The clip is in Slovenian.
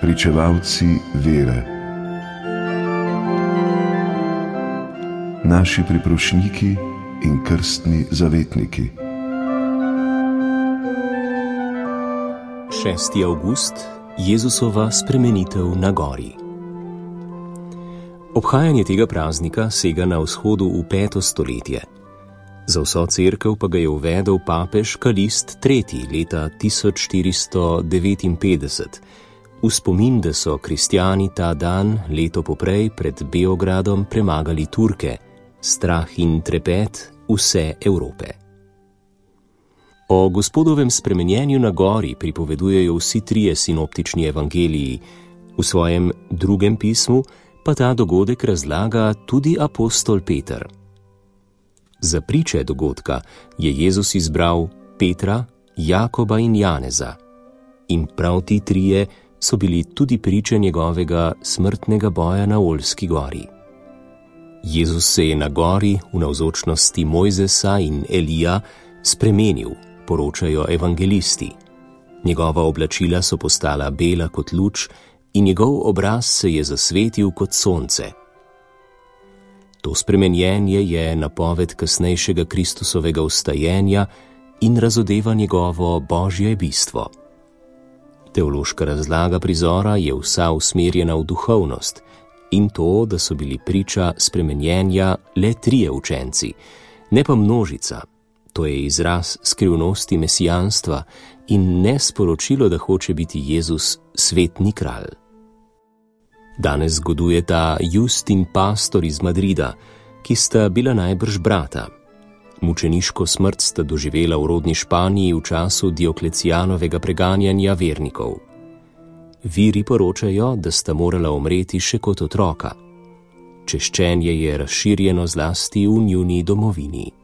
pričevalci vere, naši priprošniki in krstni zavetniki. 6. avgust, Jezusova spremenitev na gori. Obhajanje tega praznika sega na vzhodu v 5. stoletje. Za vso cerkev pa ga je uvedel papež Kalist III. Leta 1459, v spomin, da so kristjani ta dan, leto poprej, pred Beogradom premagali Turke, strah in trepet vse Evrope. O Gospodovem spremenjenju na gori pripovedujejo vsi trije sinoptični evangeliji, v svojem drugem pismu pa ta dogodek razlaga tudi apostol Peter. Za priče dogodka je Jezus izbral Petra, Jakoba in Janeza, in prav ti trije so bili tudi priče njegovega smrtnega boja na Oljski gori. Jezus se je na gori v navzočnosti Mojzesa in Elija spremenil, poročajo evangelisti. Njegova oblačila so postala bela kot luč in njegov obraz se je zasvetil kot sonce. To spremenjenje je napoved kasnejšega Kristusovega vstajenja in razodeva njegovo božje bistvo. Teološka razlaga prizora je vsa usmerjena v duhovnost in to, da so bili priča spremenjenja le trije učenci, ne pa množica. To je izraz skrivnosti mesijanstva in ne sporočilo, da hoče biti Jezus svetni kralj. Danes zgodujeta Just in Pastor iz Madrida, ki sta bila najbrž brata. Mučeniško smrt sta doživela v rodni Španiji v času Dioklecijanovega preganjanja vernikov. Viri poročajo, da sta morala umreti še kot otroka. Češčenje je razširjeno zlasti v njuni domovini.